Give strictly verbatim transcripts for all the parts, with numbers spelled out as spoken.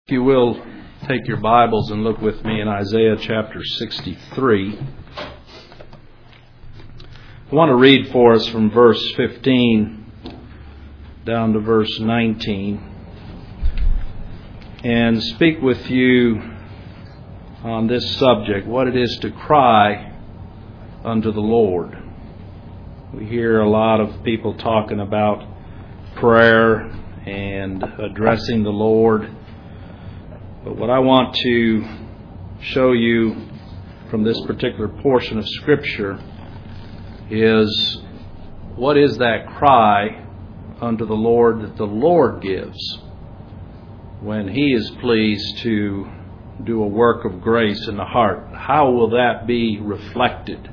If you will, take your Bibles and look with me in Isaiah chapter sixty-three. I want to read for us from verse fifteen down to verse nineteen and speak with you on this subject, what it is to cry unto the Lord. We hear a lot of people talking about prayer and addressing the Lord. But what I want to show you from this particular portion of Scripture is what is that cry unto the Lord that the Lord gives when He is pleased to do a work of grace in the heart. How will that be reflected?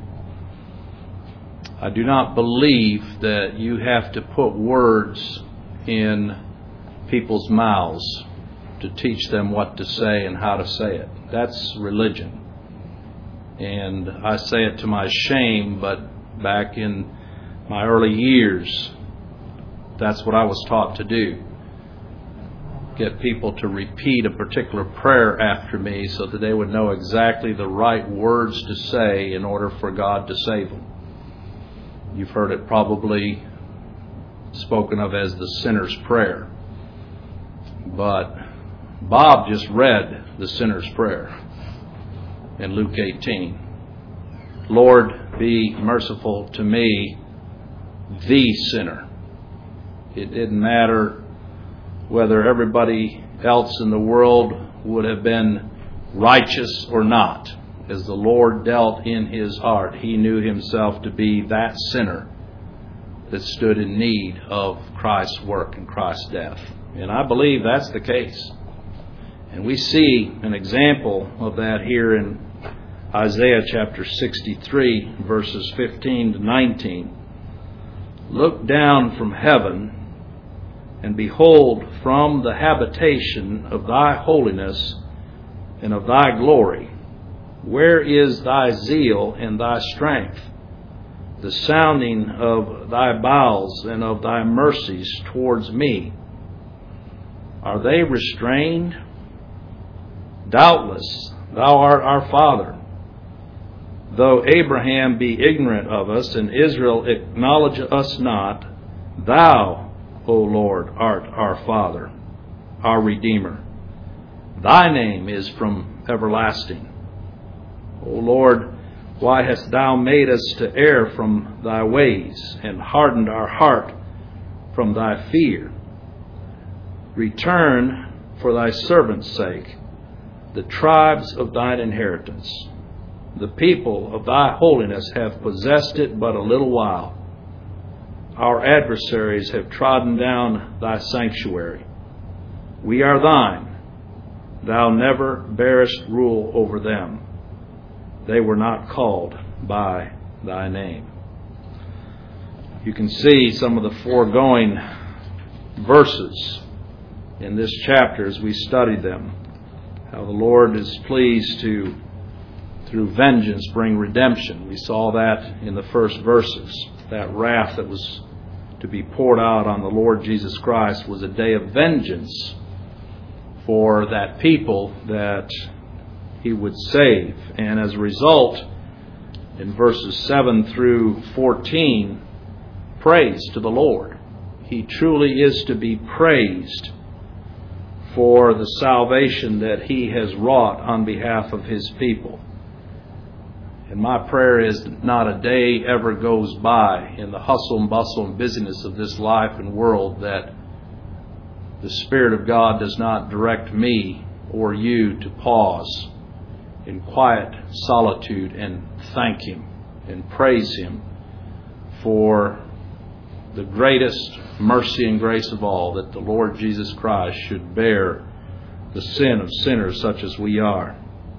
I do not believe that you have to put words in people's mouths to teach them what to say and how to say it. That's religion. And I say it to my shame, but back in my early years, that's what I was taught to do. Get people to repeat a particular prayer after me so that they would know exactly the right words to say in order for God to save them. You've heard it probably spoken of as the sinner's prayer. But Bob just read the sinner's prayer in Luke eighteen. Lord, be merciful to me, the sinner. It didn't matter whether everybody else in the world would have been righteous or not. As the Lord dealt in his heart, he knew himself to be that sinner that stood in need of Christ's work and Christ's death. And I believe that's the case. And we see an example of that here in Isaiah chapter sixty-three, verses fifteen to nineteen. Look down from heaven, and behold, from the habitation of thy holiness and of thy glory, where is thy zeal and thy strength, the sounding of thy bowels and of thy mercies towards me? Are they restrained? Doubtless, thou art our father. Though Abraham be ignorant of us, and Israel acknowledge us not, thou, O Lord, art our Father, our Redeemer. Thy name is from everlasting. O Lord, why hast thou made us to err from thy ways, and hardened our heart from thy fear? Return for thy servant's sake the tribes of thine inheritance. The people of thy holiness have possessed it but a little while. Our adversaries have trodden down thy sanctuary. We are thine. Thou never bearest rule over them. They were not called by thy name. You can see some of the foregoing verses in this chapter as we study them. How the Lord is pleased to, through vengeance, bring redemption. We saw that in the first verses. That wrath that was to be poured out on the Lord Jesus Christ was a day of vengeance for that people that He would save. And as a result, in verses seven through fourteen, praise to the Lord. He truly is to be praised for the salvation that He has wrought on behalf of His people. And my prayer is that not a day ever goes by in the hustle and bustle and busyness of this life and world that the Spirit of God does not direct me or you to pause in quiet solitude and thank Him and praise Him for the greatest mercy and grace of all, that the Lord Jesus Christ should bear the sin of sinners such as we are.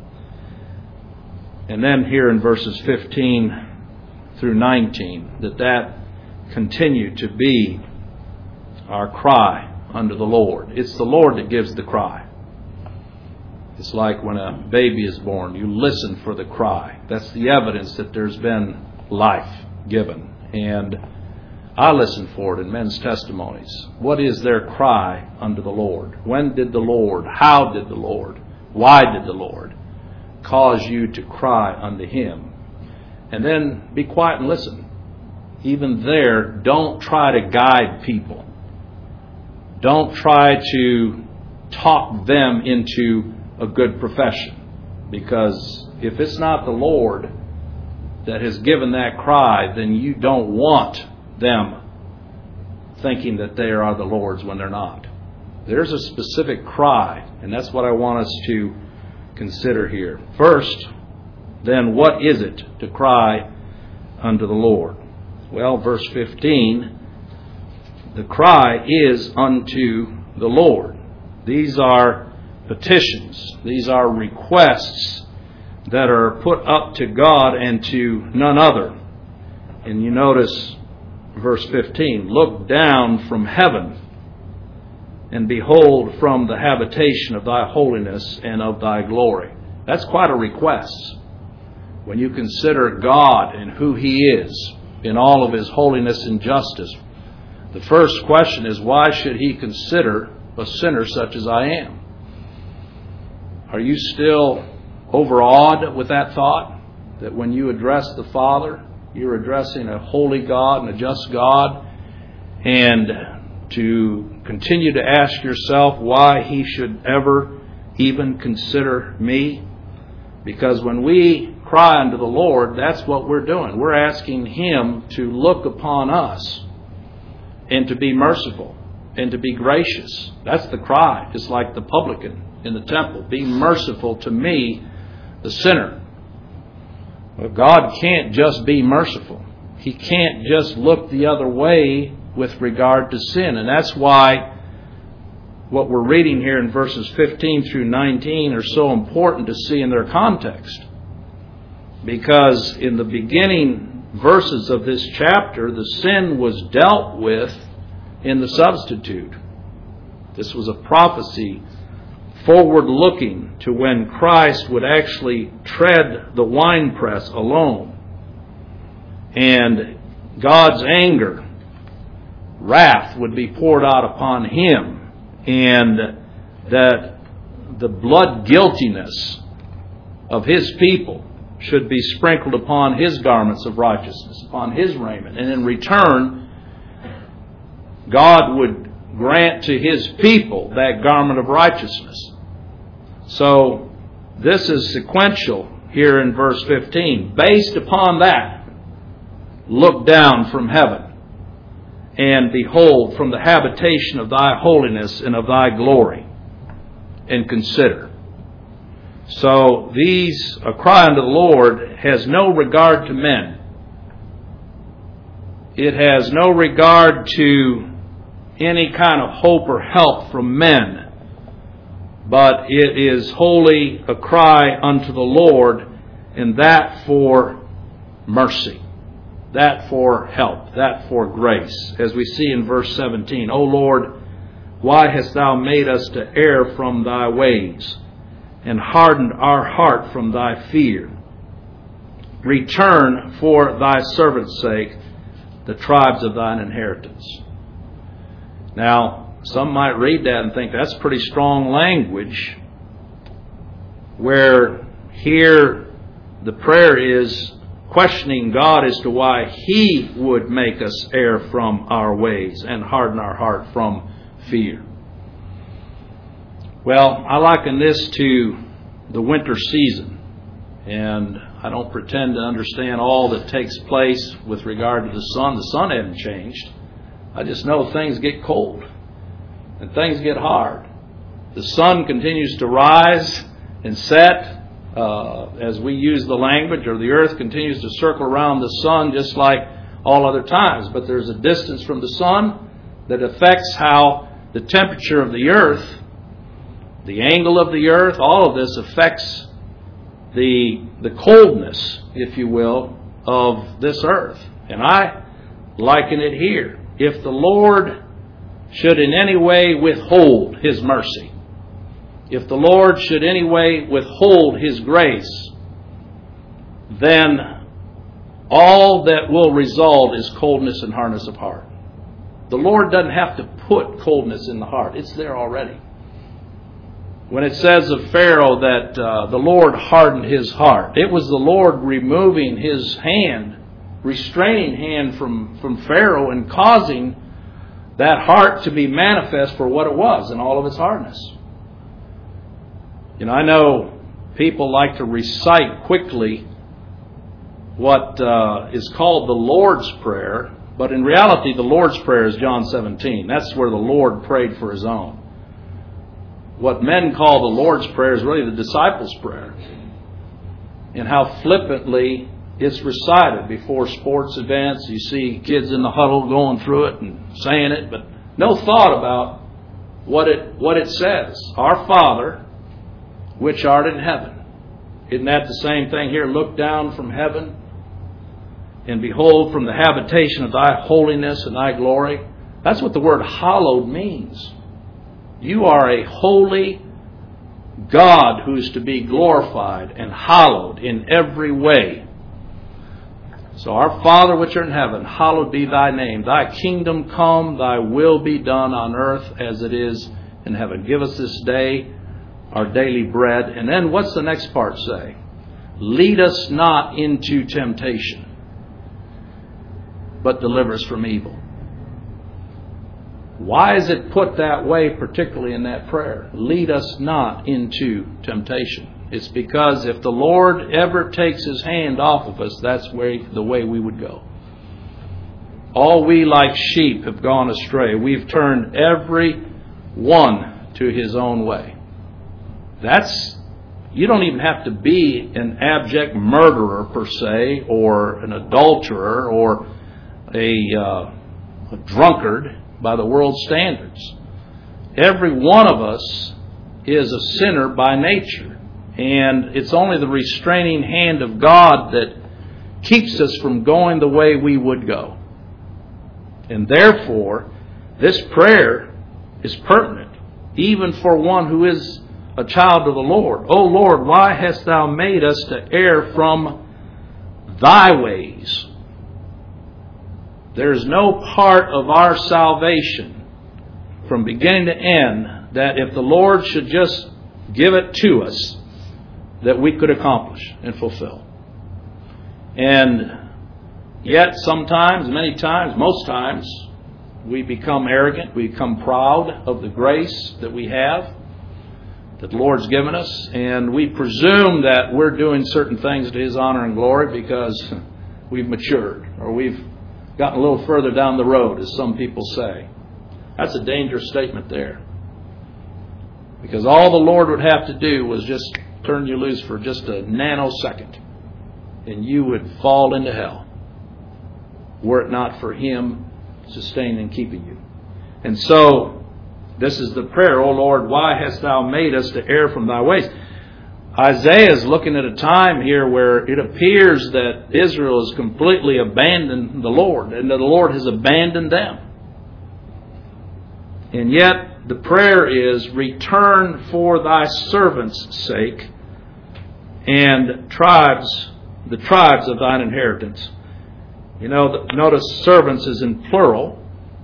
And then here in verses fifteen through nineteen, that that continue to be our cry unto the Lord. It's the Lord that gives the cry. It's like when a baby is born, you listen for the cry. That's the evidence that there's been life given. And I listen for it in men's testimonies. What is their cry unto the Lord? When did the Lord, how did the Lord, why did the Lord cause you to cry unto Him? And then be quiet and listen. Even there, don't try to guide people. Don't try to talk them into a good profession. Because if it's not the Lord that has given that cry, then you don't want them thinking that they are the Lord's when they're not. There's a specific cry, and that's what I want us to consider here. First, then, what is it to cry unto the Lord? Well, verse fifteen, the cry is unto the Lord. These are petitions. These are requests that are put up to God and to none other. And you notice verse fifteen, look down from heaven and behold from the habitation of thy holiness and of thy glory. That's quite a request. When you consider God and who He is in all of His holiness and justice, the first question is, why should He consider a sinner such as I am? Are you still overawed with that thought? That when you address the Father, you're addressing a holy God and a just God, and to continue to ask yourself why He should ever even consider me? Because when we cry unto the Lord, that's what we're doing. We're asking Him to look upon us and to be merciful and to be gracious. That's the cry, just like the publican in the temple. Be merciful to me, the sinner. Well, God can't just be merciful. He can't just look the other way with regard to sin. And that's why what we're reading here in verses fifteen through nineteen are so important to see in their context. Because in the beginning verses of this chapter, the sin was dealt with in the substitute. This was a prophecy forward-looking to when Christ would actually tread the winepress alone. And God's anger, wrath would be poured out upon Him. And that the blood guiltiness of His people should be sprinkled upon His garments of righteousness, upon His raiment. And in return, God would grant to His people that garment of righteousness. So this is sequential here in verse fifteen. Based upon that, look down from heaven and behold from the habitation of thy holiness and of thy glory, and consider. So these, a cry unto the Lord has no regard to men. It has no regard to any kind of hope or help from men. But it is wholly a cry unto the Lord, and that for mercy, that for help, that for grace. As we see in verse seventeen, O Lord, why hast thou made us to err from thy ways, and hardened our heart from thy fear? Return for thy servant's sake the tribes of thine inheritance. Now, some might read that and think that's pretty strong language, where here the prayer is questioning God as to why He would make us err from our ways and harden our heart from fear. Well, I liken this to the winter season, and I don't pretend to understand all that takes place with regard to the sun. The sun hasn't changed. I just know things get cold and things get hard. The sun continues to rise and set uh, as we use the language, or the earth continues to circle around the sun just like all other times. But there's a distance from the sun that affects how the temperature of the earth, the angle of the earth, all of this affects the the coldness, if you will, of this earth. And I liken it here. If the Lord should in any way withhold His mercy, if the Lord should in any way withhold His grace, then all that will result is coldness and hardness of heart. The Lord doesn't have to put coldness in the heart. It's there already. When it says of Pharaoh that uh, the Lord hardened his heart, it was the Lord removing his hand, restraining hand from, from Pharaoh and causing that heart to be manifest for what it was in all of its hardness. You know, I know people like to recite quickly what uh, is called the Lord's Prayer, but in reality the Lord's Prayer is John seventeen. That's where the Lord prayed for His own. What men call the Lord's Prayer is really the disciples' prayer, and how flippantly it's recited before sports events. You see kids in the huddle going through it and saying it, but no thought about what it what it says. Our Father, which art in heaven. Isn't that the same thing here? Look down from heaven, and behold from the habitation of thy holiness and thy glory. That's what the word hallowed means. You are a holy God who is to be glorified and hallowed in every way. So our Father which art in heaven, hallowed be thy name. Thy kingdom come, thy will be done on earth as it is in heaven. Give us this day our daily bread. And then what's the next part say? Lead us not into temptation, but deliver us from evil. Why is it put that way, particularly in that prayer? Lead us not into temptation. It's because if the Lord ever takes His hand off of us, that's where, the way we would go. All we like sheep have gone astray. We've turned every one to his own way. That's, you don't even have to be an abject murderer per se, or an adulterer, or a, uh, a drunkard by the world's standards. Every one of us is a sinner by nature. And it's only the restraining hand of God that keeps us from going the way we would go. And therefore, this prayer is pertinent, even for one who is a child of the Lord. O Lord, why hast thou made us to err from thy ways? There is no part of our salvation from beginning to end that if the Lord should just give it to us, that we could accomplish and fulfill. And yet sometimes, many times, most times, we become arrogant, we become proud of the grace that we have, that the Lord's given us, and we presume that we're doing certain things to His honor and glory because we've matured, or we've gotten a little further down the road, as some people say. That's a dangerous statement there. Because all the Lord would have to do was just turn you loose for just a nanosecond, and you would fall into hell, were it not for Him sustaining and keeping you. And so, this is the prayer, O Lord, why hast thou made us to err from thy ways? Isaiah is looking at a time here where it appears that Israel has completely abandoned the Lord, and that the Lord has abandoned them. And yet, the prayer is, return for thy servants' sake, and tribes, the tribes of thine inheritance. You know, notice servants is in plural,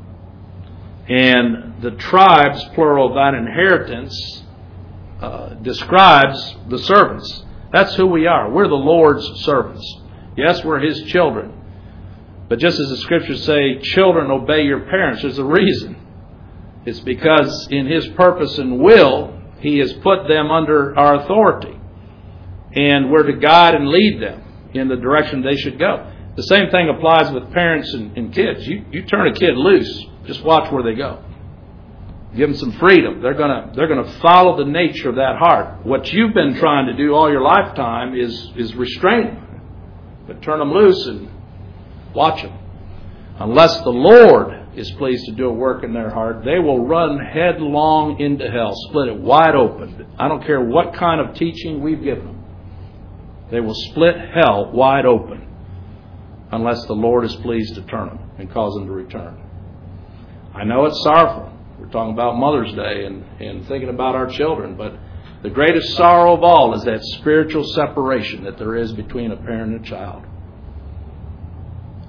and the tribes, plural, of thine inheritance, uh, describes the servants. That's who we are. We're the Lord's servants. Yes, we're His children. But just as the Scriptures say, children obey your parents, there's a reason. It's because in His purpose and will, He has put them under our authority. And we're to guide and lead them in the direction they should go. The same thing applies with parents and, and kids. You, you turn a kid loose, just watch where they go. Give them some freedom. They're gonna they're gonna follow the nature of that heart. What you've been trying to do all your lifetime is is restrain them. But turn them loose and watch them. Unless the Lord is pleased to do a work in their heart, they will run headlong into hell, split it wide open. I don't care what kind of teaching we've given them. They will split hell wide open unless the Lord is pleased to turn them and cause them to return. I know it's sorrowful. We're talking about Mother's Day and, and thinking about our children, but the greatest sorrow of all is that spiritual separation that there is between a parent and a child.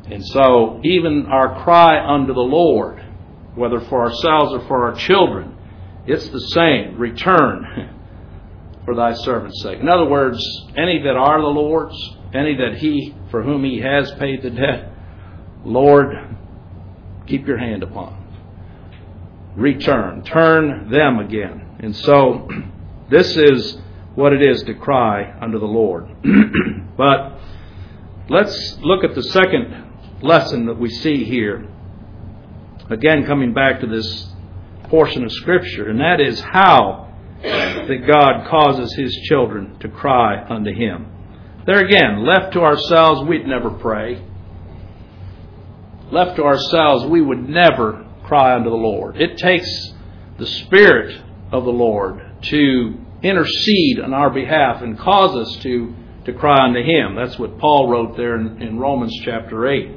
And so even our cry unto the Lord, whether for ourselves or for our children, it's the same. Return for thy servant's sake. In other words, any that are the Lord's, any that he, for whom he has paid the debt, Lord, keep your hand upon. Return. Turn them again. And so this is what it is to cry unto the Lord. But let's look at the second lesson that we see here. Again, coming back to this portion of Scripture, and that is how that God causes His children to cry unto Him. There again, left to ourselves, we'd never pray. Left to ourselves, we would never cry unto the Lord. It takes the Spirit of the Lord to intercede on our behalf and cause us to, to cry unto Him. That's what Paul wrote there in, in Romans chapter eight.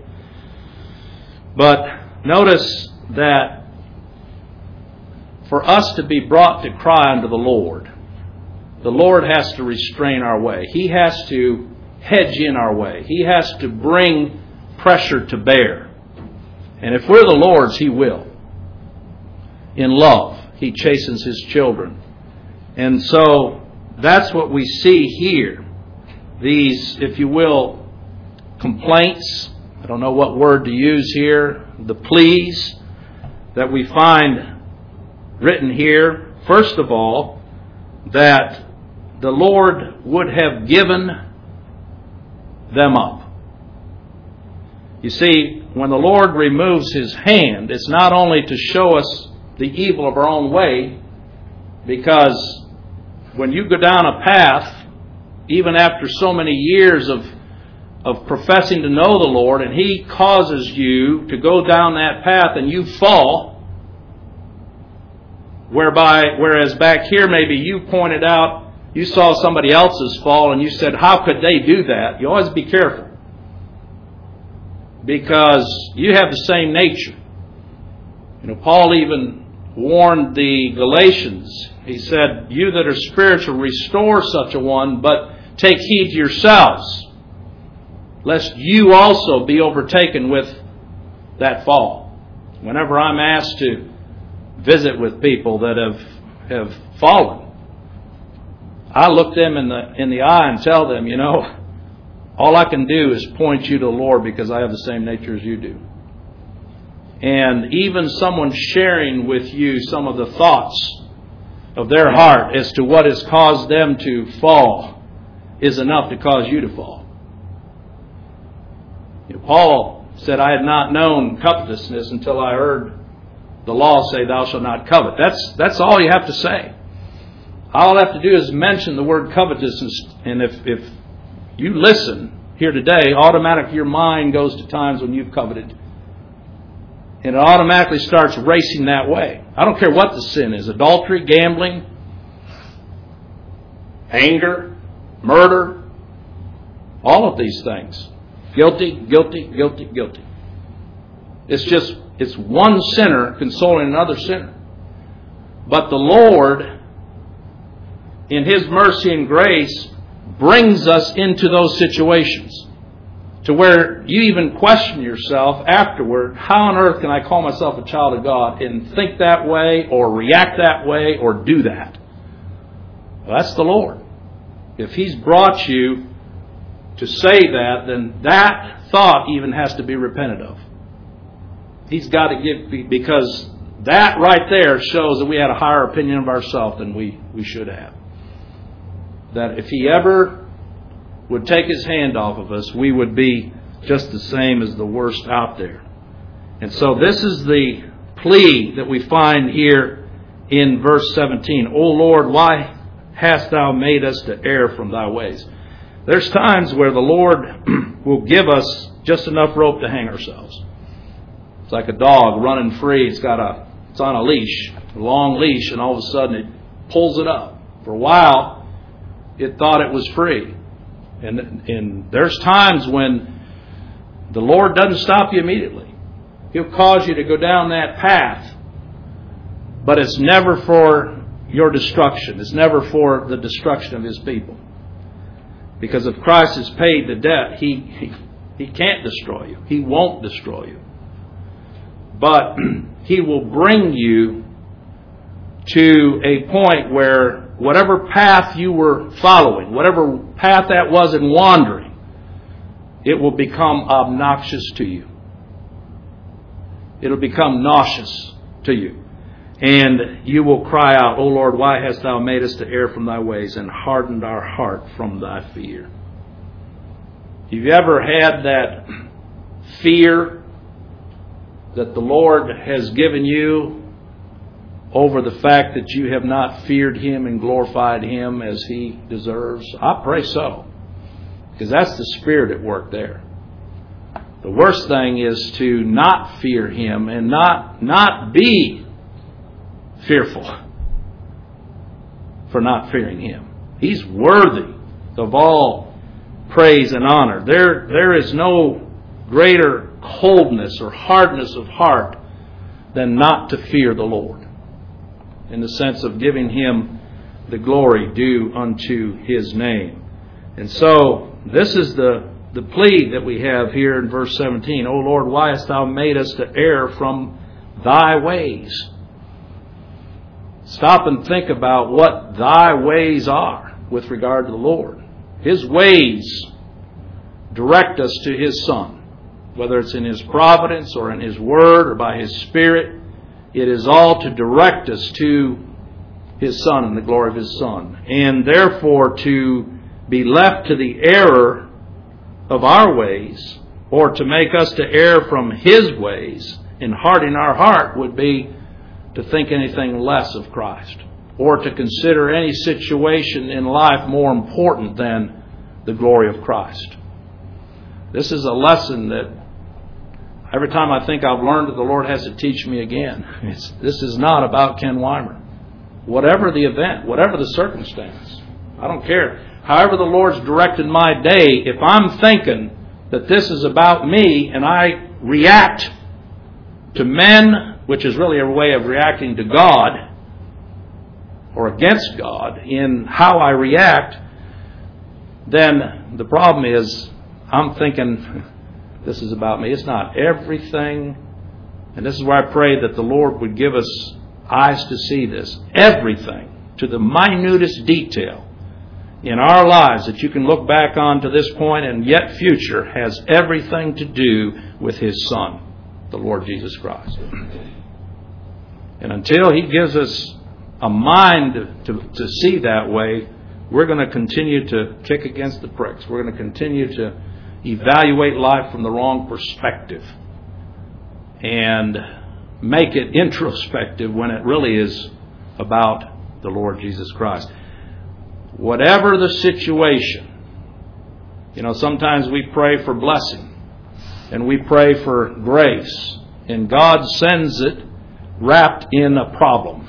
But notice that for us to be brought to cry unto the Lord, the Lord has to restrain our way. He has to hedge in our way. He has to bring pressure to bear. And if we're the Lord's, He will. In love, He chastens His children. And so that's what we see here. These, if you will, complaints, I don't know what word to use here, the pleas that we find written here. First of all, that the Lord would have given them up. You see, when the Lord removes His hand, it's not only to show us the evil of our own way, because when you go down a path, even after so many years of of professing to know the Lord, and He causes you to go down that path and you fall, whereby, whereas back here maybe you pointed out, you saw somebody else's fall and you said, how could they do that? You always be careful, because you have the same nature. You know, Paul even warned the Galatians. He said, you that are spiritual, restore such a one, but take heed to yourselves, lest you also be overtaken with that fall. Whenever I'm asked to visit with people that have have fallen, I look them in the in the eye and tell them, you know, all I can do is point you to the Lord, because I have the same nature as you do. And even someone sharing with you some of the thoughts of their heart as to what has caused them to fall is enough to cause you to fall. You know, Paul said, I had not known covetousness until I heard the law say, thou shalt not covet. That's that's all you have to say. All I have to do is mention the word covetousness, and if, if you listen here today, automatically your mind goes to times when you've coveted. And it automatically starts racing that way. I don't care what the sin is. Adultery, gambling, anger, murder, all of these things. Guilty, guilty, guilty, guilty. It's just, it's one sinner consoling another sinner. But the Lord, in His mercy and grace, brings us into those situations to where you even question yourself afterward, how on earth can I call myself a child of God and think that way or react that way or do that? Well, that's the Lord. If He's brought you to say that, then that thought even has to be repented of. He's got to give, because that right there shows that we had a higher opinion of ourselves than we, we should have. That if He ever would take His hand off of us, we would be just the same as the worst out there. And so this is the plea that we find here in verse seventeen. O Lord, why hast Thou made us to err from Thy ways? There's times where the Lord will give us just enough rope to hang ourselves. It's like a dog running free. It's got a, it's on a leash, a long leash, and all of a sudden it pulls it up. For a while, it thought it was free. And, and there's times when the Lord doesn't stop you immediately. He'll cause you to go down that path. But it's never for your destruction. It's never for the destruction of His people. Because if Christ has paid the debt, He, he He can't destroy you. He won't destroy you. But He will bring you to a point where whatever path you were following, whatever path that was in wandering, it will become obnoxious to you. It'll become nauseous to you. And you will cry out, O Lord, why hast Thou made us to err from Thy ways and hardened our heart from Thy fear? Have you ever had that fear that the Lord has given you over the fact that you have not feared Him and glorified Him as He deserves? I pray so, because that's the Spirit at work there. The worst thing is to not fear Him and not, not be fearful for not fearing Him. He's worthy of all praise and honor. There, there is no greater coldness or hardness of heart than not to fear the Lord, in the sense of giving Him the glory due unto His name. And so this is the, the plea that we have here in verse seventeen. O Lord, why hast Thou made us to err from Thy ways? Stop and think about what Thy ways are with regard to the Lord. His ways direct us to His Son. Whether it's in His providence or in His Word or by His Spirit, it is all to direct us to His Son and the glory of His Son. And therefore to be left to the error of our ways, or to make us to err from His ways and harden our heart, would be to think anything less of Christ, or to consider any situation in life more important than the glory of Christ. This is a lesson that every time I think I've learned it, the Lord has to teach me again. It's, this is not about Ken Weimer. Whatever the event, whatever the circumstance, I don't care. However the Lord's directed my day, if I'm thinking that this is about me and I react to men, which is really a way of reacting to God or against God in how I react, then the problem is I'm thinking this is about me. It's not. Everything, and this is where I pray that the Lord would give us eyes to see this. Everything, to the minutest detail in our lives that you can look back on to this point and yet future, has everything to do with His Son, the Lord Jesus Christ. And until He gives us a mind to, to see that way, we're going to continue to kick against the pricks. We're going to continue to evaluate life from the wrong perspective and make it introspective when it really is about the Lord Jesus Christ. Whatever the situation, you know, sometimes we pray for blessing and we pray for grace, and God sends it wrapped in a problem.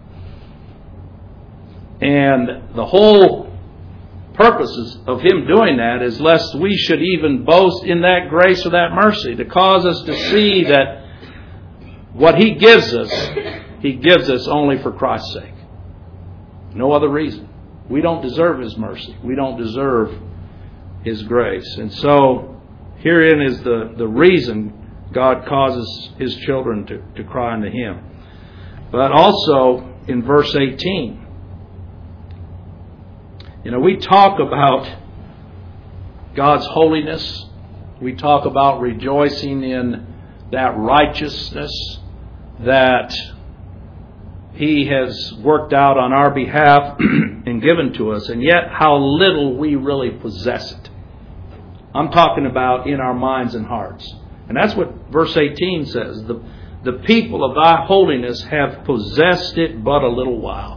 And the whole purposes of Him doing that is lest we should even boast in that grace or that mercy, to cause us to see that what He gives us, He gives us only for Christ's sake. No other reason. We don't deserve His mercy. We don't deserve His grace. And so herein is the, the reason God causes His children to, to cry unto Him. But also in verse eighteen, you know, we talk about God's holiness. We talk about rejoicing in that righteousness that He has worked out on our behalf and given to us, and yet how little we really possess it. I'm talking about in our minds and hearts. And that's what verse eighteen says. The, the people of Thy holiness have possessed it but a little while.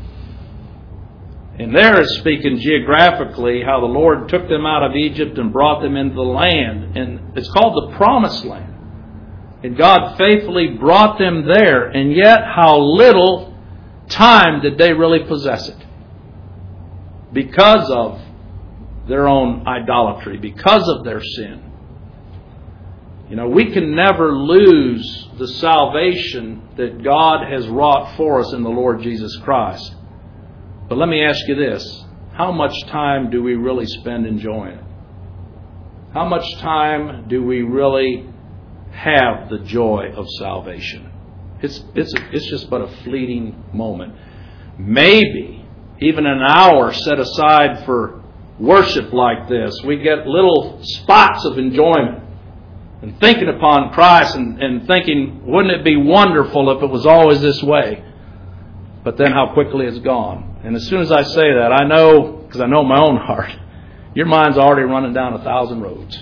And there is speaking geographically how the Lord took them out of Egypt and brought them into the land. And it's called the Promised Land. And God faithfully brought them there. And yet how little time did they really possess it? Because of their own idolatry. Because of their sin. You know, we can never lose the salvation that God has wrought for us in the Lord Jesus Christ. But let me ask you this. How much time do we really spend enjoying it? How much time do we really have the joy of salvation? It's, it's, it's just but a fleeting moment. Maybe even an hour set aside for worship like this, we get little spots of enjoyment and thinking upon Christ and, and thinking, wouldn't it be wonderful if it was always this way? But then how quickly it's gone. And as soon as I say that, I know, because I know my own heart, your mind's already running down a thousand roads.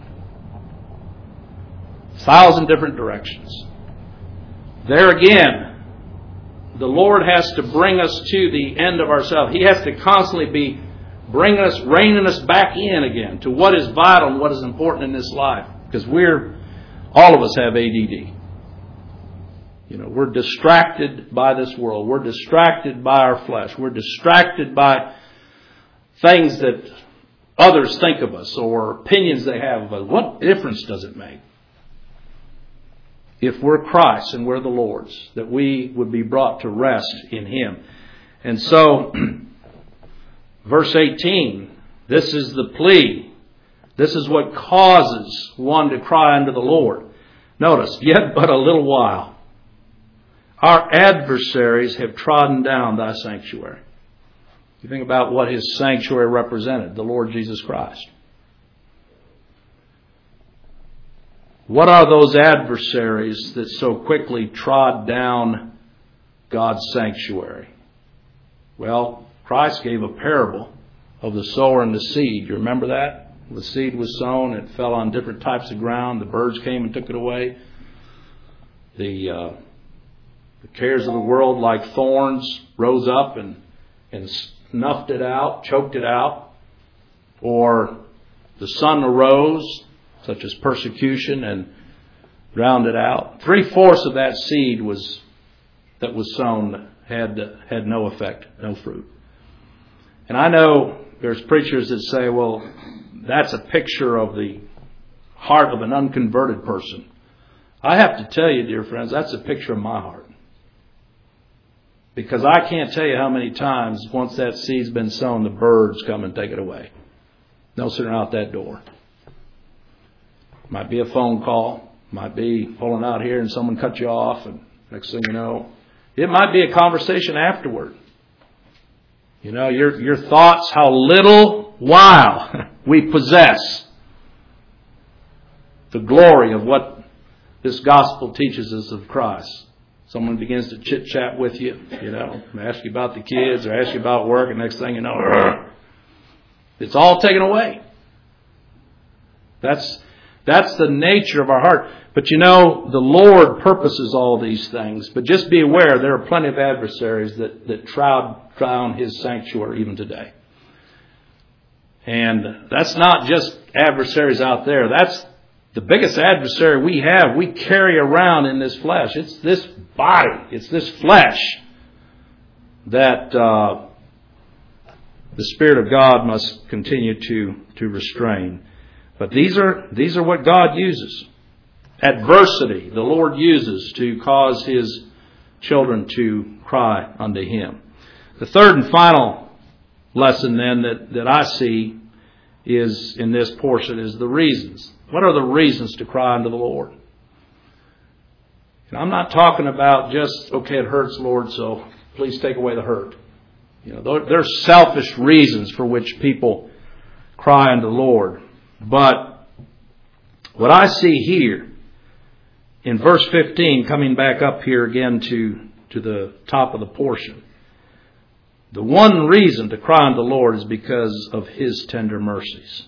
A thousand different directions. There again, the Lord has to bring us to the end of ourselves. He has to constantly be bringing us, reining us back in again to what is vital and what is important in this life. Because we're, all of us have A D D. You know, we're distracted by this world. We're distracted by our flesh. We're distracted by things that others think of us or opinions they have of us. What difference does it make? If we're Christ and we're the Lord's, that we would be brought to rest in Him. And so, verse eighteen, this is the plea. This is what causes one to cry unto the Lord. Notice, yet but a little while. Our adversaries have trodden down thy sanctuary. You think about what His sanctuary represented, the Lord Jesus Christ. What are those adversaries that so quickly trod down God's sanctuary? Well, Christ gave a parable of the sower and the seed. You remember that? The seed was sown, it fell on different types of ground. The birds came and took it away. The, uh, the cares of the world, like thorns, rose up and, and snuffed it out, choked it out. Or the sun arose, such as persecution, and drowned it out. Three-fourths of that seed was that was sown had had no effect, no fruit. And I know there's preachers that say, well, that's a picture of the heart of an unconverted person. I have to tell you, dear friends, that's a picture of my heart. Because I can't tell you how many times, once that seed's been sown, the birds come and take it away. They'll sit out that door. Might be a phone call. Might be pulling out here and someone cut you off. And next thing you know, it might be a conversation afterward. You know, your your thoughts, how little while we possess the glory of what this gospel teaches us of Christ. Someone begins to chit-chat with you, you know, ask you about the kids or ask you about work, and next thing you know, it's all taken away. That's that's the nature of our heart. But you know, the Lord purposes all these things. But just be aware, there are plenty of adversaries that, that trod down His sanctuary even today. And that's not just adversaries out there. That's the biggest adversary we have. We carry around in this flesh. It's this body. It's this flesh that uh, the Spirit of God must continue to, to restrain. But these are these are what God uses. Adversity, the Lord uses to cause His children to cry unto Him. The third and final lesson then that, that I see is in this portion is the reasons. What are the reasons to cry unto the Lord? And I'm not talking about just, okay, it hurts, Lord, so please take away the hurt. You know, there's selfish reasons for which people cry unto the Lord. But what I see here in verse fifteen, coming back up here again to, to the top of the portion, the one reason to cry unto the Lord is because of His tender mercies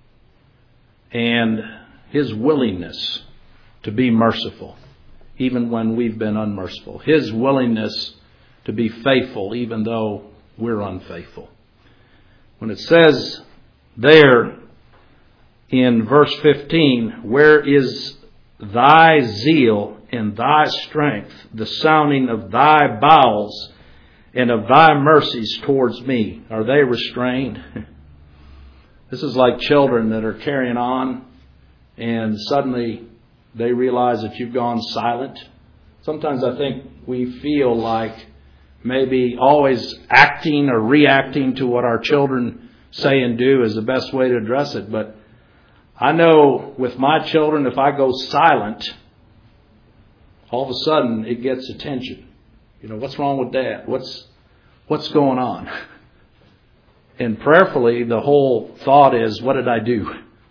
and His willingness to be merciful, even when we've been unmerciful. His willingness to be faithful, even though we're unfaithful. When it says there in verse fifteen, where is thy zeal and thy strength, the sounding of thy bowels and of thy mercies towards me? Are they restrained? This is like children that are carrying on and suddenly they realize that you've gone silent. Sometimes I think we feel like maybe always acting or reacting to what our children say and do is the best way to address it. But I know with my children, if I go silent, all of a sudden it gets attention. You know, what's wrong with Dad? What's what's going on? And prayerfully, the whole thought is, what did I do?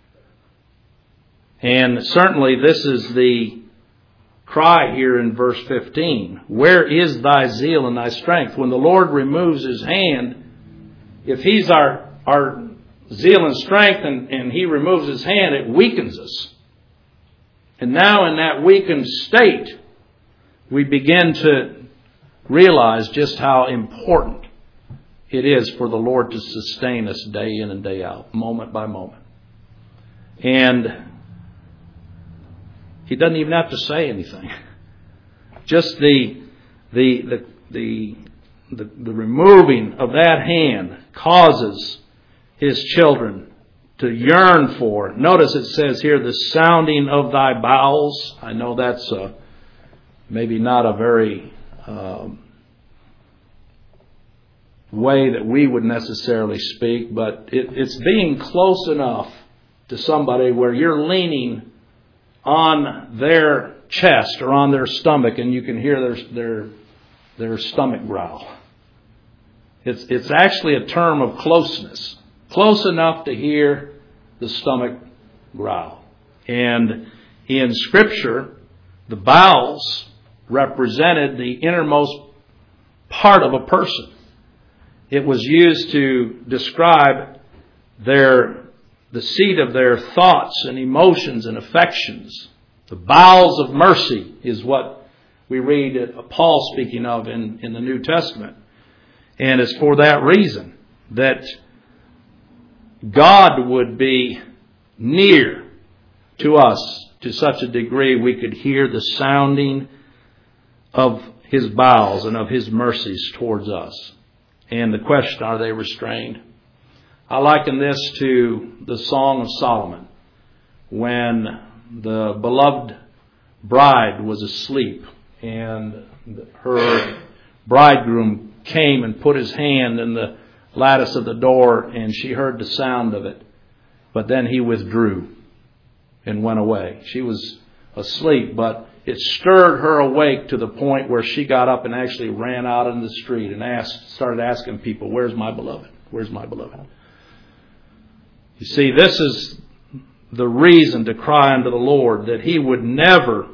And certainly this is the cry here in verse fifteen. Where is thy zeal and thy strength? When the Lord removes his hand, if he's our, our zeal and strength and, and he removes his hand, it weakens us. And now in that weakened state, we begin to realize just how important it is for the Lord to sustain us day in and day out, moment by moment. And he doesn't even have to say anything. Just the the the the the, the removing of that hand causes his children to yearn for. Notice it says here, the sounding of thy bowels. I know that's a, maybe not a very um, way that we would necessarily speak, but it, it's being close enough to somebody where you're leaning on their chest or on their stomach and you can hear their their their stomach growl. It's it's actually a term of closeness. Close enough to hear the stomach growl. And in Scripture, the bowels represented the innermost part of a person. It was used to describe their the seat of their thoughts and emotions and affections. The bowels of mercy is what we read Paul speaking of in, in the New Testament. And it's for that reason that God would be near to us to such a degree we could hear the sounding of his bowels and of his mercies towards us. And the question, are they restrained? I liken this to the Song of Solomon, when the beloved bride was asleep and her bridegroom came and put his hand in the lattice of the door and she heard the sound of it, but then he withdrew and went away. She was asleep, but it stirred her awake to the point where she got up and actually ran out in the street and asked, started asking people, where's my beloved? Where's my beloved? You see, this is the reason to cry unto the Lord, that he would never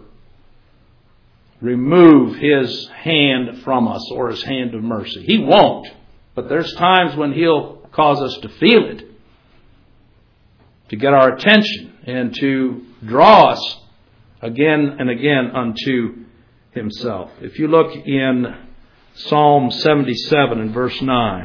remove his hand from us or his hand of mercy. He won't. But there's times when he'll cause us to feel it, to get our attention and to draw us again and again unto himself. If you look in Psalm seventy-seven and verse nine.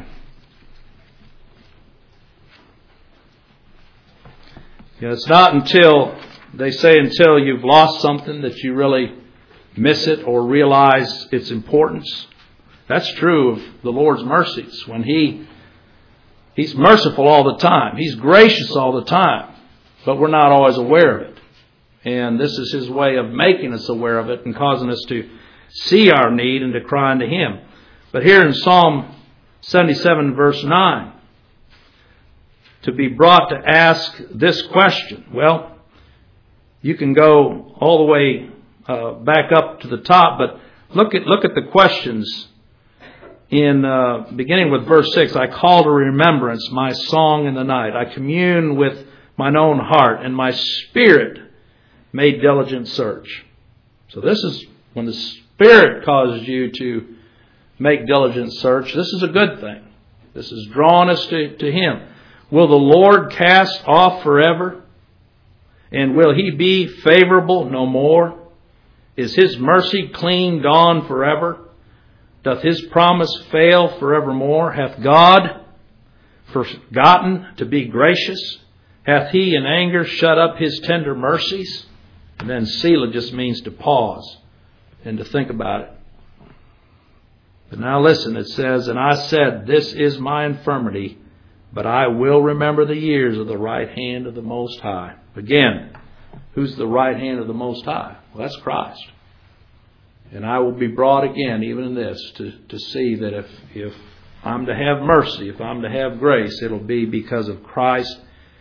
You know, it's not until, they say until you've lost something that you really miss it or realize its importance. That's true of the Lord's mercies. When He He's merciful all the time. He's gracious all the time. But we're not always aware of it. And this is His way of making us aware of it and causing us to see our need and to cry unto Him. But here in Psalm seventy-seven verse nine, to be brought to ask this question. Well, you can go all the way uh, back up to the top, but look at look at the questions in uh, beginning with verse six. I call to remembrance my song in the night. I commune with mine own heart, and my spirit made diligent search. So this is when the Spirit causes you to make diligent search. This is a good thing. This is drawing us to, to Him. Will the Lord cast off forever? And will He be favorable no more? Is His mercy clean gone forever? Doth His promise fail forevermore? Hath God forgotten to be gracious? Hath He in anger shut up His tender mercies? And then Selah just means to pause and to think about it. But now listen, it says, and I said, this is my infirmity, but I will remember the years of the right hand of the Most High. Again, who's the right hand of the Most High? Well, that's Christ. And I will be brought again, even in this, to, to see that if, if I'm to have mercy, if I'm to have grace, it'll be because of Christ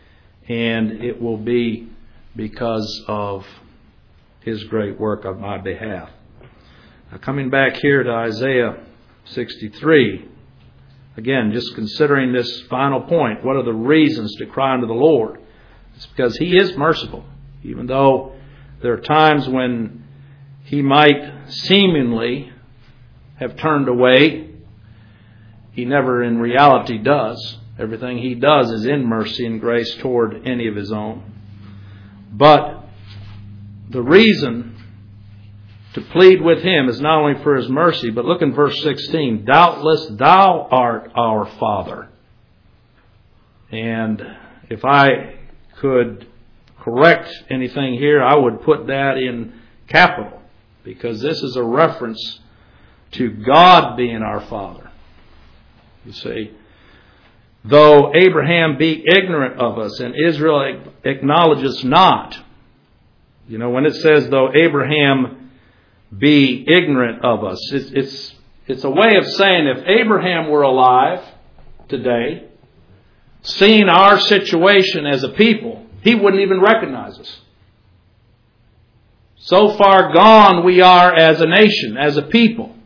and it will be because of His great work on my behalf. Now, coming back here to Isaiah sixty-three, again, just considering this final point, what are the reasons to cry unto the Lord? It's because He is merciful. Even though there are times when He might seemingly have turned away, He never in reality does. Everything He does is in mercy and grace toward any of His own. But the reason to plead with Him is not only for His mercy, but look in verse sixteen. Doubtless Thou art our Father. And if I could correct anything here, I would put that in capital, because this is a reference to God being our Father. You see, though Abraham be ignorant of us and Israel acknowledges not. You know, when it says, though Abraham be ignorant of us, it's, it's, it's a way of saying if Abraham were alive today, seeing our situation as a people, he wouldn't even recognize us. So far gone we are as a nation, as a people.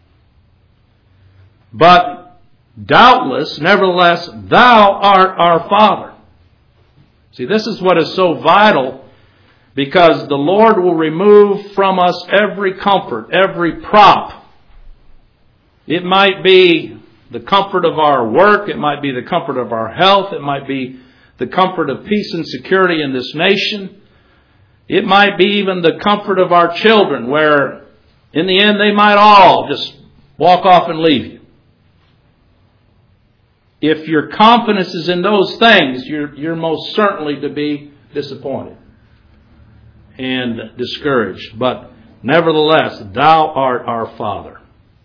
But doubtless, nevertheless, Thou art our Father. See, this is what is so vital, because the Lord will remove from us every comfort, every prop. It might be the comfort of our work. It might be the comfort of our health. It might be the comfort of peace and security in this nation. It might be even the comfort of our children, where in the end they might all just walk off and leave you. If your confidence is in those things, you're, you're most certainly to be disappointed and discouraged. But nevertheless, Thou art our Father.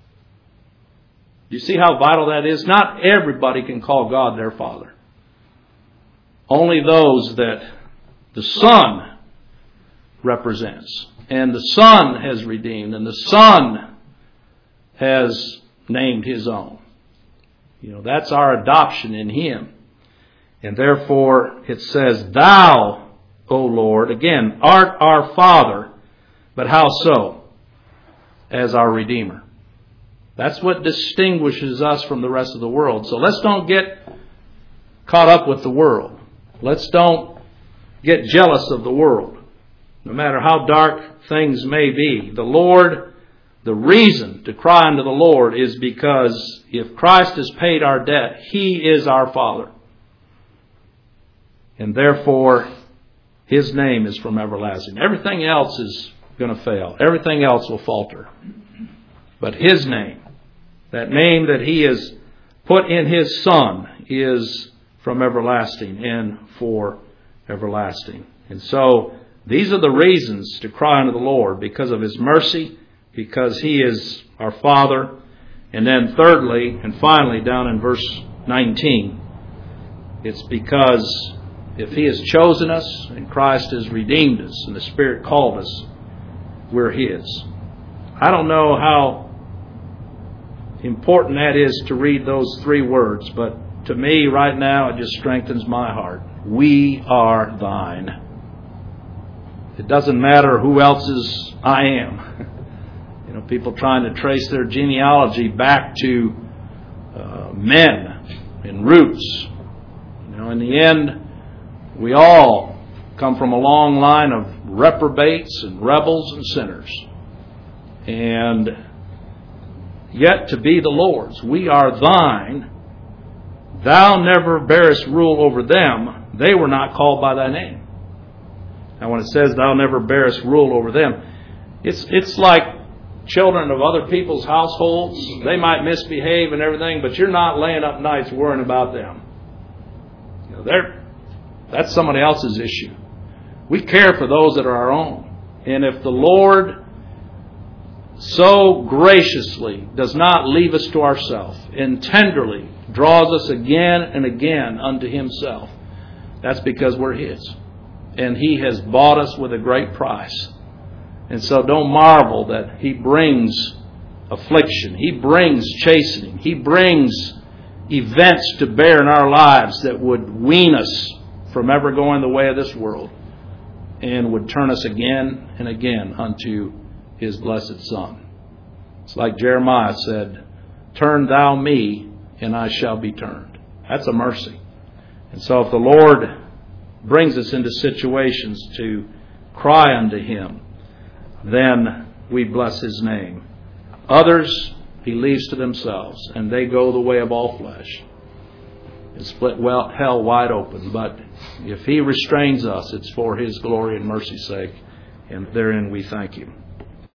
Do you see how vital that is? Not everybody can call God their Father. Only those that the Son represents, and the Son has redeemed, and the Son has named His own. You know, that's our adoption in Him. And therefore it says, Thou, O Lord, again, art our Father, but how so? As our Redeemer. That's what distinguishes us from the rest of the world. So let's don't get caught up with the world. Let's don't get jealous of the world. No matter how dark things may be, the Lord, the reason to cry unto the Lord is because if Christ has paid our debt, He is our Father. And therefore, His name is from everlasting. Everything else is going to fail. Everything else will falter. But His name, that name that He has put in His Son, is from everlasting and for everlasting. And so, these are the reasons to cry unto the Lord, because of His mercy, because He is our Father. And then thirdly, and finally, down in verse nineteen, it's because if He has chosen us, and Christ has redeemed us, and the Spirit called us, we're His. I don't know how important that is to read those three words, but to me right now it just strengthens my heart. We are Thine. It doesn't matter who else's I am. You know, people trying to trace their genealogy back to uh, men and roots. You know, in the end, we all come from a long line of reprobates and rebels and sinners. And yet to be the Lord's. We are Thine. Thou never bearest rule over them. They were not called by Thy name. Now when it says Thou never bearest rule over them, it's it's like children of other people's households. They might misbehave and everything, but you're not laying up nights worrying about them. You know, they're, that's somebody else's issue. We care for those that are our own. And if the Lord so graciously does not leave us to ourselves and tenderly draws us again and again unto Himself, that's because we're His. And He has bought us with a great price. And so don't marvel that He brings affliction. He brings chastening. He brings events to bear in our lives that would wean us from ever going the way of this world, and would turn us again and again unto His blessed Son. It's like Jeremiah said, "Turn thou me, and I shall be turned." That's a mercy. And so if the Lord brings us into situations to cry unto Him, then we bless His name. Others He leaves to themselves, and they go the way of all flesh and split well, hell wide open. But if He restrains us, it's for His glory and mercy's sake, and therein we thank Him.